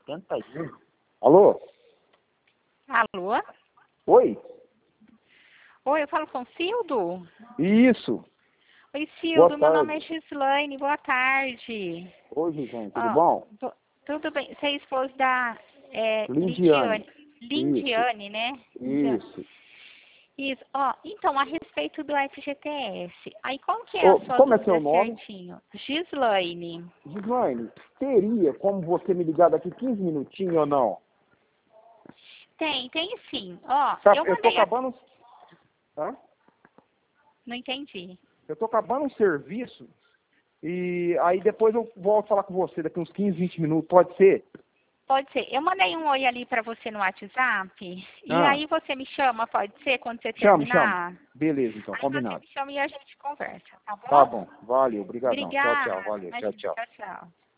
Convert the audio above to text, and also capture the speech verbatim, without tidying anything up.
setenta e um. Alô? Alô? Oi? Oi, eu falo com o Cildo? Isso. Oi, Cildo, meu Boa nome é tarde. Gislaine, boa tarde. Oi, Gisane, tudo Ó, bom? bo- tudo bem, você é esposa da é, Lindiane. Lidiane, Isso. Lindiane, né? Lindiane. Isso. Isso, ó, então, a respeito do F G T S, aí qual que é Ô, a sua como é seu dúvida nome? certinho? Gislaine. Gisane, teria como você me ligar daqui quinze minutinhos ou não? Tem, tem sim. Ó, Tá, eu eu tô mandei a... acabando... Hã? Não entendi. Eu tô acabando um serviço e aí depois eu volto a falar com você daqui uns quinze, vinte minutos, pode ser? Pode ser. Eu mandei um oi ali pra você no WhatsApp. E Ah, aí você me chama, pode ser, quando você chama, chama. terminar? Beleza, então, Aí você combinado. me chama e a gente conversa, tá Tá bom? bom, valeu, obrigadão. Tchau, tchau, Obrigada. valeu, tchau, Imagina. tchau. Tchau, tchau.